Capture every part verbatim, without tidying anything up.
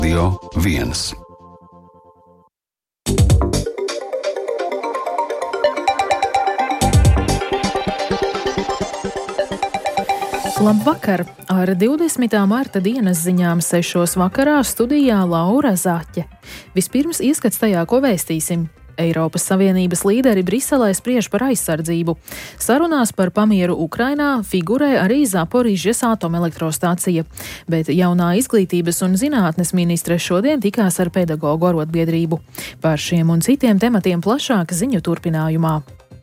Radio viens. Labvakar! Ar divdesmitā marta dienas ziņām sešos vakarā studijā Laura Zaķe. Vispirms ieskats tajā, ko vēstīsim. Eiropas Savienības līderi Briselē spriež par aizsardzību. Sarunās par pamieru Ukrainā figurē arī Zaporižas atomelektrostācija. Bet jaunā izglītības un zinātnes ministre šodien tikās ar pedagoģu arotbiedrību. Par šiem un citiem tematiem plašāk ziņu turpinājumā.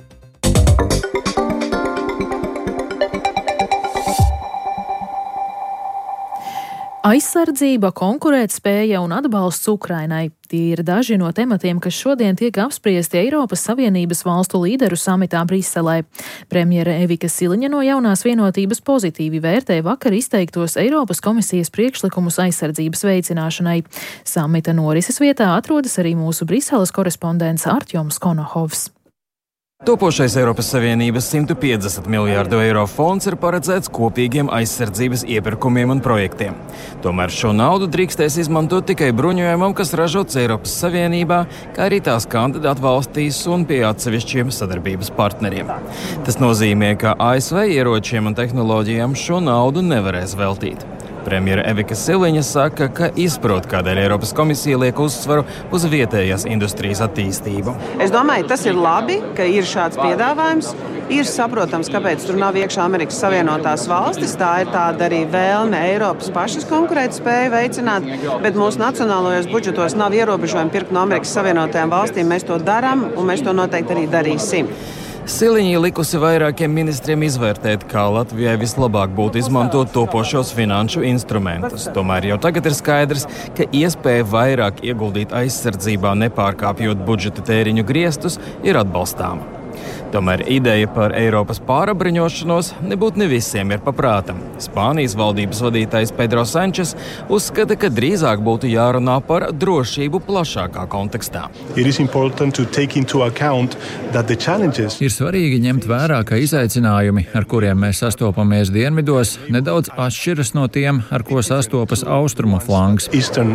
Aizsardzība, konkurētspēja un atbalsts Ukrainai. Tie ir daži no tematiem, kas šodien tiek apspriesti Eiropas Savienības valstu līderu samitā Briselē. Premjere Evika Siliņa no Jaunās vienotības pozitīvi vērtē vakar izteiktos Eiropas komisijas priekšlikumus aizsardzības veicināšanai. Samita norises vietā atrodas arī mūsu Briseles korespondents Artjoms Konohovs. Topošais Eiropas Savienības simt piecdesmit miljārdu eiro fonds ir paredzēts kopīgiem aizsardzības iepirkumiem un projektiem. Tomēr šo naudu drīkstēs izmantot tikai bruņojumam, kas ražots Eiropas Savienībā, kā arī tās kandidātu valstīs un pie atsevišķiem sadarbības partneriem. Tas nozīmē, ka A S V ieročiem un tehnoloģijām šo naudu nevarēs veltīt. Premjera Evika Siliņa saka, ka izprot, kādēļ Eiropas komisija liek uzsvaru uz vietējās industrijas attīstību. Es domāju, tas ir labi, ka ir šāds piedāvājums. Ir saprotams, kāpēc tur nav iekšā Amerikas Savienotās valstis. Tā ir tāda arī vēlme Eiropas pašas konkurētspēju veicināt, bet mūsu nacionālajos budžetos nav ierobežojumi pirkt no Amerikas Savienotajām valstīm. Mēs to darām un mēs to noteikti arī darīsim. Siliņa likusi vairākiem ministriem izvērtēt, kā Latvijai vislabāk būtu izmantot topošos finanšu instrumentus. Tomēr jau tagad ir skaidrs, ka iespēja vairāk ieguldīt aizsardzībā, nepārkāpjot budžeta tēriņu griestus, ir atbalstāma. Tomēr ideja par Eiropas pārapbruņošanos nebūtu ne visiem ir paprātam. Spānijas valdības vadītājs Pedro Sančes uzskata, ka drīzāk būtu jārunā par drošību plašākā kontekstā. Ir svarīgi ņemt vērā, ka izaicinājumi, ar kuriem mēs sastopamies dienvidos, nedaudz atšķiras no tiem, ar ko sastopas austrumu flanks.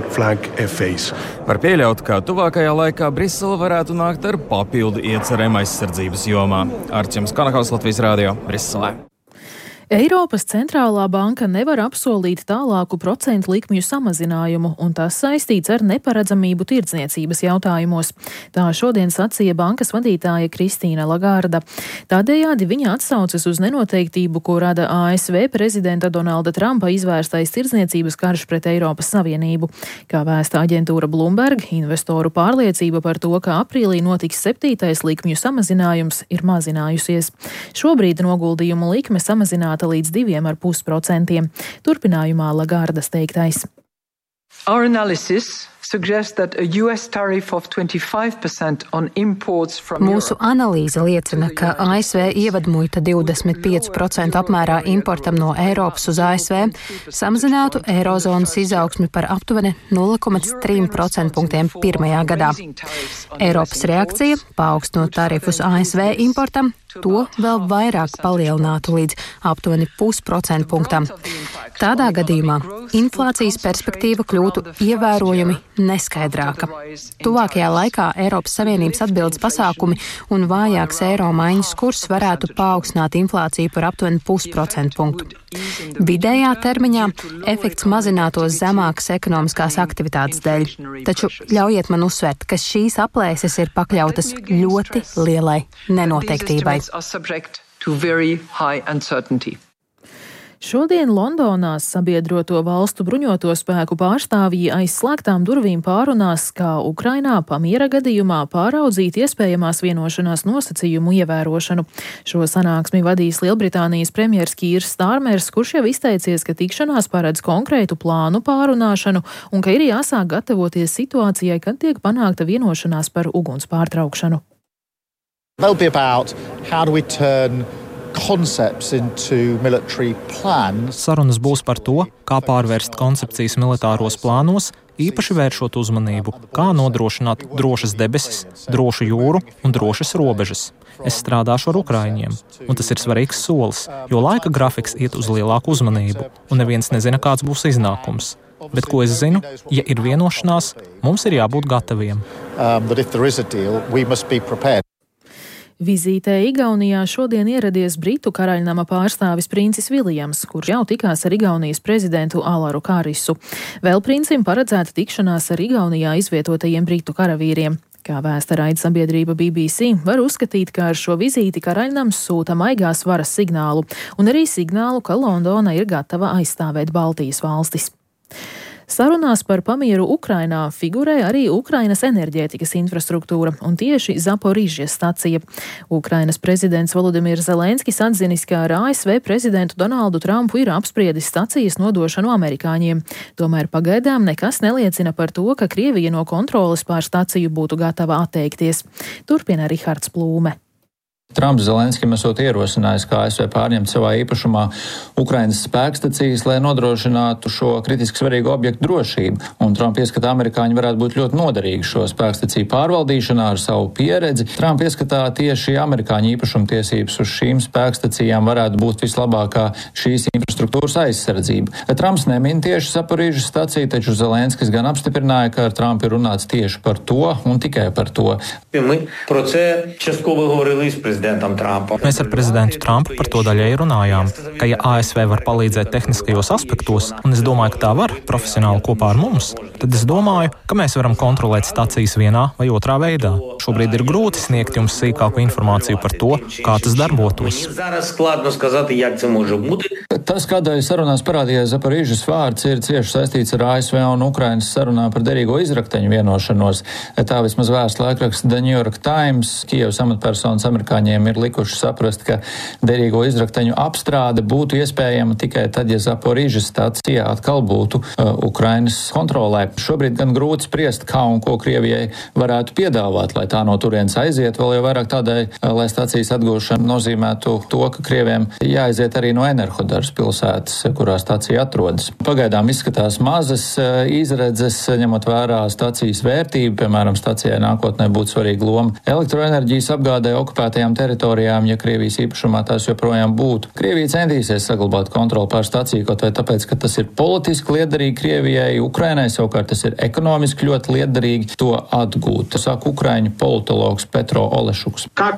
Var pieļaut, ka tuvākajā laikā Brisele varētu nākt ar papildu iecerēm aizsardzības jomā. Artjoms Konohovs, Latvijas Radio, Briselē. Eiropas centrālā banka nevar apsolīt tālāku procentu likmju samazinājumu, un tas saistīts ar neparedzamību tirdzniecības jautājumos. Tā šodien sacīja bankas vadītāja Kristīna Lagarda. Tādējādi viņa atsaucas uz nenoteiktību, ko rada A S V prezidenta Donalda Trumpa izvērstais tirdzniecības karš pret Eiropas Savienību. Kā vēsta aģentūra Bloomberg, investoru pārliecība par to, ka aprīlī notiks septītais likmju samazinājums, ir mazinājusies. Šobrīd noguldījumu likme samazināta līdz diviem ar pus procentiem. Turpinājumā Lagardas teiktais. Our analysis suggests that a U S tariff of twenty-five percent on imports from Mūsu analīze liecina, ka A S V ievadmuita divdesmit pieci procenti apmērā importam no Eiropas uz A S V samazinātu eirozonas izaugsmi par aptuveni nulle komats trīs procentpunktiem pirmajā gadā. Eiropas reakcija, paaugstinot tarifus A S V importam, to vēl vairāk palielinātu līdz aptuveni pusprocentpunktam. Tādā gadījumā inflācijas perspektīva kļūtu ievērojami neskaidrāka. Tuvākajā laikā Eiropas Savienības atbildes pasākumi un vājāks eiro maiņas kurs varētu paaugstināt inflāciju par aptuveni pusprocentpunktu. Vidējā termiņā efekts mazinātos zemākas ekonomiskās aktivitātes dēļ. Taču ļaujiet man uzsvērt, ka šīs aplēses ir pakļautas ļoti lielai nenoteiktībai. Šodien Londonā sabiedroto valstu bruņoto spēku pārstāvji aiz slēgtām durvīm pārunās, kā Ukrainā pamiera gadījumā pāraudzīt iespējamās vienošanās nosacījumu ievērošanu. Šo sanāksmi vadīs Lielbritānijas premjers Kīrs Stārmers, kurš jau izteicies, ka tikšanās paredz konkrētu plānu pārunāšanu un ka ir jāsāk gatavoties situācijai, kad tiek panākta vienošanās par uguns pārtraukšanu. Sarunas būs par to, kā pārvērst koncepcijas militāros plānos, īpaši vēršot uzmanību, kā nodrošināt drošas debesis, drošu jūru un drošas robežas. Es strādāšu ar ukraiņiem, un tas ir svarīgs solis, jo laika grafiks iet uz lielāku uzmanību, un neviens nezina, kāds būs iznākums. Bet ko es zinu? Ja ir vienošanās, mums ir jābūt gataviem. Vizītē Igaunijā šodien ieradies Britu karaļnama pārstāvis princis Viljams, kurš jau tikās ar Igaunijas prezidentu Alaru Karisu. Vēl princim paredzēta tikšanās ar Igaunijā izvietotajiem Britu karavīriem. Kā vēsta raidsabiedrība B B C, var uzskatīt, ka ar šo vizīti karaļnams sūta maigās varas signālu, un arī signālu, ka Londona ir gatava aizstāvēt Baltijas valstis. Sarunās par pamieru Ukrainā figurē arī Ukrainas enerģētikas infrastruktūra un tieši Zaporižjas stacija. Ukrainas prezidents Volodimirs Zelenskis atzinis, ka ar A S V prezidentu Donaldu Trumpu ir apspriedis stacijas nodošanu amerikāņiem. Tomēr pagaidām nekas neliecina par to, ka Krievija no kontroles pār staciju būtu gatava atteikties. Turpina Rihards Plūme. Trumps Zelenskim esot ierosinājis, kā A S V pārņemt savā īpašumā Ukrainas spēkstacijas, lai nodrošinātu šo kritiski svarīgu objektu drošību. Un Trump ieskatā amerikāņi varētu būt ļoti noderīgi šo spēkstaciju pārvaldīšanā ar savu pieredzi. Trump ieskatā tieši amerikāņu īpašumtiesības uz šīm spēkstacijām varētu būt vislabākā šīs infrastruktūras aizsardzība. Trumps nemin tieši Zaporižjas staciju, taču Zelenskis gan apstiprināja, ka ar Trumpu ir runāts tieši par to un tikai par to. Mēs ar prezidentu Trumpu par to daļai runājām, ka ja A S V var palīdzēt tehniskajos aspektos, un es domāju, ka tā var profesionāli kopā ar mums, tad es domāju, ka mēs varam kontrolēt stacijas vienā vai otrā veidā. Šobrīd ir grūti sniegt jums sīkāku informāciju par to, kā tas darbotos. Tas, kādēļ sarunās parādījās Zaporižjas vārds, ir cieši saistīts ar A S V un Ukrainas sarunām par derīgo izrakteņu vienošanos. Tā vismaz vēsts laikraksts The New York Times, Kijevas amatpersonas amerikāņiem ir likuši saprast, ka derīgo izrakteņu apstrāde būtu iespējama tikai tad, ja Zaporižjas stacija atkal būtu uh, Ukrainas kontrolē. Šobrīd gan grūti spriest, kā un ko Krievijai varētu piedāvāt, lai tā no turienes aiziet, vēl jau vairāk tādēļ, uh, lai stacijas atgūšana nozīmētu to, ka Krieviem jāaiziet arī no Enerhodaras pilsētas, kurā stacija atrodas. Pagaidām izskatās mazas uh, izredzes, ņemot vērā stacijas vērtību, piemēram, stacijai nākotnē būtu svarīga loma elektroenerģijas apgādē okupētajām teritorijām, ja Krievijas īpašumā tās joprojām būtu. Krievija centīsies saglabāt kontroli pār staciju, kaut vai tāpēc, ka tas ir politiski liederīgi Krievijai, Ukrainai savukārt tas ir ekonomiski ļoti liederīgi to atgūt. Saka ukraiņu politologs Petro Olešuks. Kā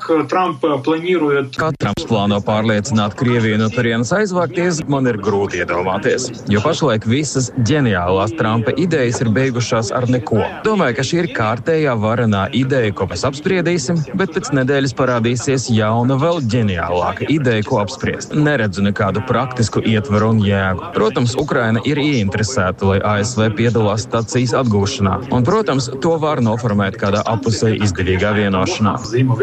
Trumps plāno pārliecināt Krieviju no turienes aizvākties, man ir grūti iedomāties, jo pašlaik visas ģeniālās Trumpa idejas ir beigušās ar neko. Domāju, ka šī ir kārtējā varenā ideja, ko mēs apspriedīsim, bet pēc nedēļas parādīsies jauna, vēl ģeniālāka ideja, ko apspriest. Neredzu nekādu praktisku ietvaru un jēgu. Protams, Ukraina ir ieinteresēta, lai A S V piedalās stacijas atgūšanā. Un, protams, to var noformēt kādā apusēji izdevīgā vienošanā.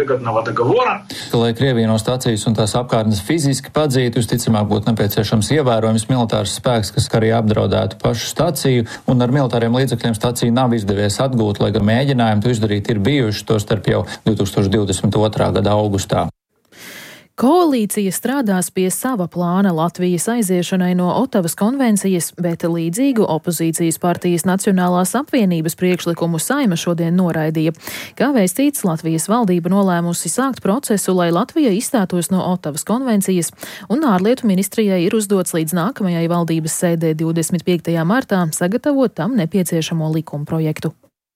Lai Krievija no stacijas un tās apkārtnes fiziski padzītu, visticamāk būtu nepieciešams ievērojams militārs spēks, kas arī apdraudētu pašu staciju, un ar militāriem līdzekļiem staciju nav izdevies atgūt, lai gan mēģinājumi to izdarīt ir bijuši, to starp jau divtūkstoš divdesmit otrā gada augustā. Koalīcija strādās pie sava plāna Latvijas aiziešanai no Otavas konvencijas, bet līdzīgu opozīcijas partijas Nacionālās apvienības priekšlikumu Saeima šodien noraidīja. Kā vēstīts, Latvijas valdība nolēmusi sākt procesu, lai Latvija izstātos no Otavas konvencijas, un ārlietu ministrijai ir uzdots līdz nākamajai valdības sēdē divdesmit piektajā martā sagatavot tam nepieciešamo likumprojektu.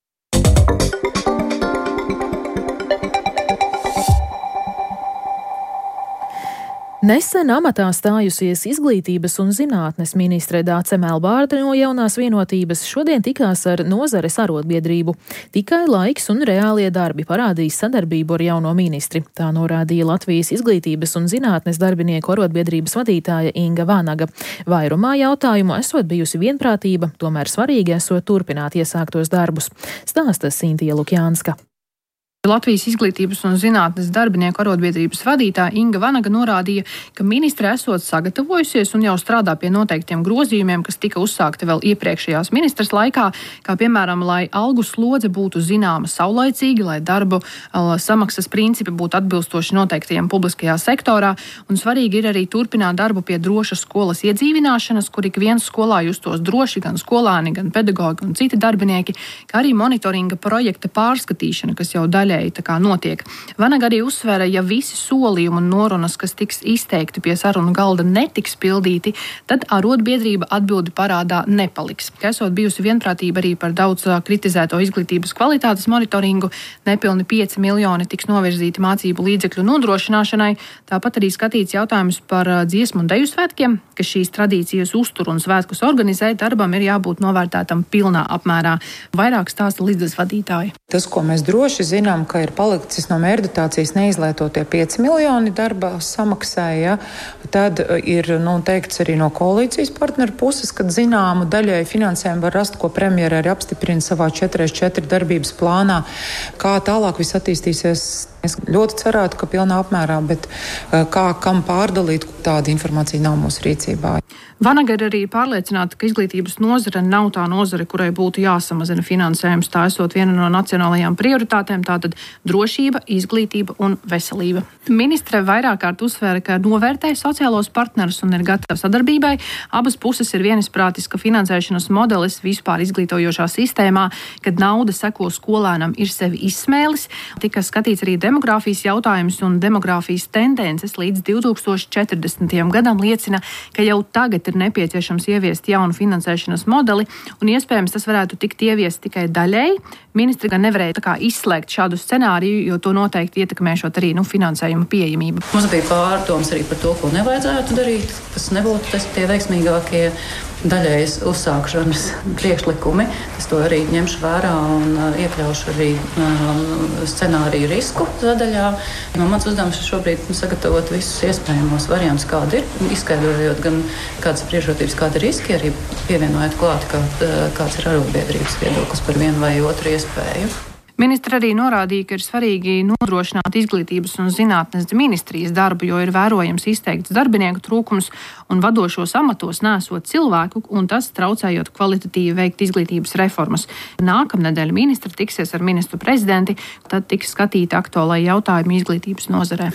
Nesen amatā stājusies izglītības un zinātnes ministre Dāce Melbārde no Jaunās vienotības šodien tikās ar nozares arotbiedrību. Tikai laiks un reālie darbi parādīs sadarbību ar jauno ministri. Tā norādīja Latvijas izglītības un zinātnes darbinieku arotbiedrības vadītāja Inga Vanaga. Vairumā jautājumu esot bijusi vienprātība, tomēr svarīgi esot turpināt iesāktos darbus. Stāsta Sintija Lukjānska. Latvijas izglītības un zinātnes darbinieku arotbiedrības vadītāja Inga Vanaga norādīja, ka ministre esot sagatavojusies un jau strādā pie noteiktiem grozījumiem, kas tika uzsākti vēl iepriekšējās ministres laikā, kā piemēram, lai algu slodze būtu zināma saulaicīgi, lai darbu samaksas principi būtu atbilstoši noteiktajiem publiskajā sektorā, un svarīgi ir arī turpināt darbu pie drošas skolas iedzīvināšanas, kur ik viens skolā justos droši, gan skolāni, gan pedagogi un citi darbinieki, kā arī monitoringa projekta pārskatīšana, kas jau daļai daļēji tā kā notiek. Vanaga arī uzsvēra, ja visi solījumi un norunas, kas tiks izteikti pie sarunu galda, netiks pildīti, tad arotbiedrība atbildi parādā nepaliks. Ka esot bijusi vienprātība arī par daudz kritizēto izglītības kvalitātes monitoringu, nepilni pieci miljoni tiks novirzīti mācību līdzekļu nodrošināšanai, tāpat arī skatīts jautājums par dziesmu un deju svētkiem, ka šīs tradīcijas uztur un svētkus organizē, darbam ir jābūt novērtētam pilnā apmērā. Vairāk stāsta līdzes vadītāji. Tas, ko mēs droši zinām, ka ir palicis no mērķdotācijas neizlietotie pieci miljoni darba samaksai, ja, tad ir, nu, teikts arī no koalīcijas partneru puses, kad zināmu daļēju finansējumu var rast, ko premjera arī apstiprina savā četri četri darbības plānā. Kā tālāk viss attīstīsies, es ļoti cerētu, ka pilnā apmērā, bet kā kam pārdalīt, tāda informācija nav mūsu rīcībā. Vanaga ir arī pārliecināta, ka izglītības nozare nav tā nozare, kurai būtu jāsamazina finansējums. Tā esot viena no nacionālajām prioritātēm, tātad drošība, izglītība un veselība. Ministre vairāk kārt uzsvēra, ka novērtē sociālos partnerus un ir gatava sadarbībai. Abas puses ir vienisprātis, ka finansēšanas modelis vispār izglītojošā sistēmā, kad nauda seko skolēnam, ir sevi izsmēlis. Tika skatīts arī demogrāfijas jautājums un demogrāfijas tendences līdz divi tūkstoši četrdesmitajam gadam liecina, ka jau tagad ir nepieciešams ieviest jaunu finansēšanas modeli, un iespējams tas varētu tikt ieviest tikai daļēji. Ministri gan nevarēja tā kā izslēgt šādu scenāriju, jo to noteikti ietekmēšot arī nu, finansējuma pieejamību. Mums bija pārdoms arī par to, ko nevajadzētu darīt, kas nebūtu tas tie veiksmīgākie daļējas uzsākšanas priekšlikumi. Es to arī ņemšu vērā un iekļaušu arī um, scenāriju risku sadaļā. No mans uzdevums ir šobrīd sagatavot visus iespējamos variantus, kādi ir, izskaidrojot gan kādas priekšrocības, kāda ir riski, arī pievienojot klāt, kā, kāds ir arotbiedrības viedoklis par vienu vai otru iespēju. Ministra arī norādīja, ka ir svarīgi nodrošināt izglītības un zinātnes ministrijas darbu, jo ir vērojams izteikts darbinieku trūkums un vadošos amatos nesot cilvēku, un tas traucējot kvalitatīvi veikt izglītības reformas. Nākamnedēļ ministra tiksies ar ministru prezidenti, tad tiks skatīti aktuālai jautājumi izglītības nozarē.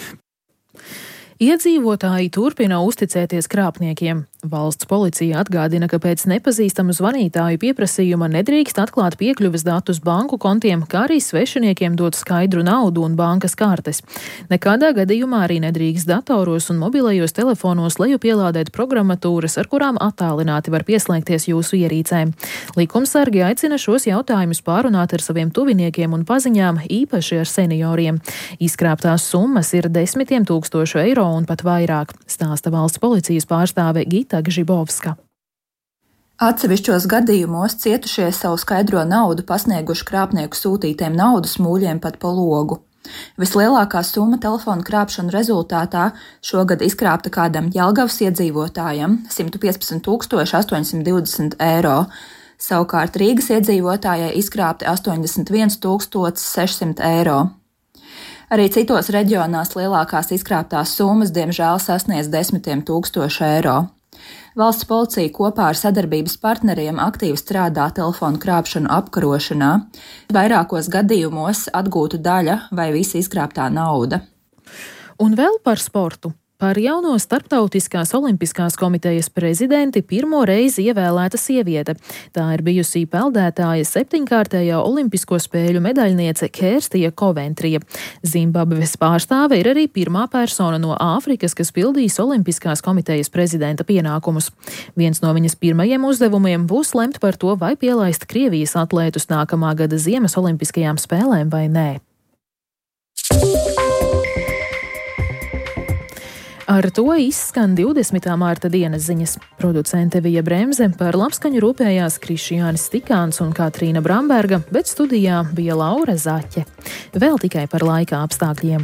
Iedzīvotāji turpina uzticēties krāpniekiem. Valsts policija atgādina, ka pēc nepazīstamu zvanītāju pieprasījuma nedrīkst atklāt piekļuves datus banku kontiem, kā arī svešiniekiem dot skaidru naudu un bankas kartes. Nekādā gadījumā arī nedrīkst datoros un mobilajos telefonos lejupielādēt programmatūras, ar kurām attālināti var pieslēgties jūsu ierīcēm. Likumsargi aicina šos jautājumus pārunāt ar saviem tuviniekiem un paziņām, īpaši ar senioriem. Izkrāptās summas ir desmitiem tūkstošu eiro un pat vairāk, stāsta valsts policijas pārstāve Gita Gžibovska. Atsevišķos gadījumos cietušie savu skaidro naudu pasnieguši krāpnieku sūtītiem naudas mūļiem pat pa logu. Vislielākā summa telefonu krāpšanu rezultātā šogad izkrāpta kādam Jelgavas iedzīvotājam – simt piecpadsmit tūkstoši astoņsimt divdesmit eiro. Savukārt Rīgas iedzīvotājai izkrāpti astoņdesmit viens tūkstotis sešsimt eiro. Arī citos reģionās lielākās izkrāptās summas diemžēl sasniedz desmitiem tūkstošu eiro. Valsts policija kopā ar sadarbības partneriem aktīvi strādā telefonu krāpšanu apkarošanā. Vairākos gadījumos atgūta daļa vai visa izkrāptā nauda. Un vēl par sportu. Par jauno Starptautiskās olimpiskās komitejas prezidenti pirmo reizi ievēlēta sieviete. Tā ir bijusi peldētāja septiņkārtējā olimpisko spēļu medaļniece Kērstija Koventrija. Zimbabves pārstāve ir arī pirmā persona no Āfrikas, kas pildīs olimpiskās komitejas prezidenta pienākumus. Viens no viņas pirmajiem uzdevumiem būs lemt par to, vai pielaist Krievijas atlētus nākamā gada ziemas olimpiskajām spēlēm vai nē. Ar to izskan divdesmitā mārta dienas ziņas. Producente Vija Bremze, par labskaņu rūpējās Krišjānis Stikāns un Katrīna Bramberga, bet studijā bija Laura Zaķe. Vēl tikai par laika apstākļiem.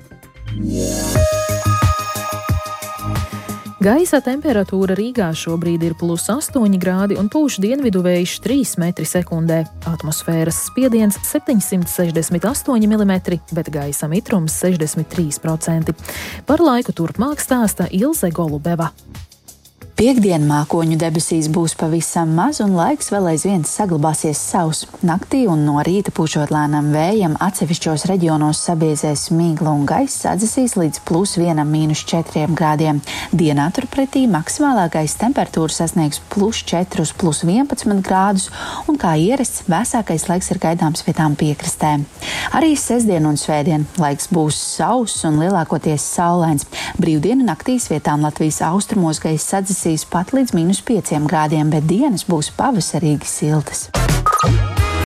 Gaisa temperatūra Rīgā šobrīd ir plus astoņi grādi un pūš dienvidu vējš trīs metri sekundē. Atmosfēras spiediens septiņsimt sešdesmit astoņi milimetri, bet gaisa mitrums sešdesmit trīs procenti. Par laiku turpmāk stāsta Ilze Golubeva. Piektdien mākoņu debesīs būs pavisam maz un laiks vēl aizvien saglabāsies sauss. Naktī un no rīta pūšot lēnam vējam atsevišķos reģionos sabiezēs mīgla un gaiss atdzesīs līdz plus vienam mīnus četriem grādiem. Dienā turpretī maksimālākais temperatūra sasniegs plus četrus, plus vienpadsmit grādus un kā ierasts vēsākais laiks ir gaidāms vietām piekrastē. Arī sestdien un svētdien laiks būs sauss un lielākoties saulains. Brīvdienu naktīs vietām Latvijas austrumos gaiss atdzesīs pat līdz mīnus pieciem grādiem, bet dienas būs pavasarīgi siltas.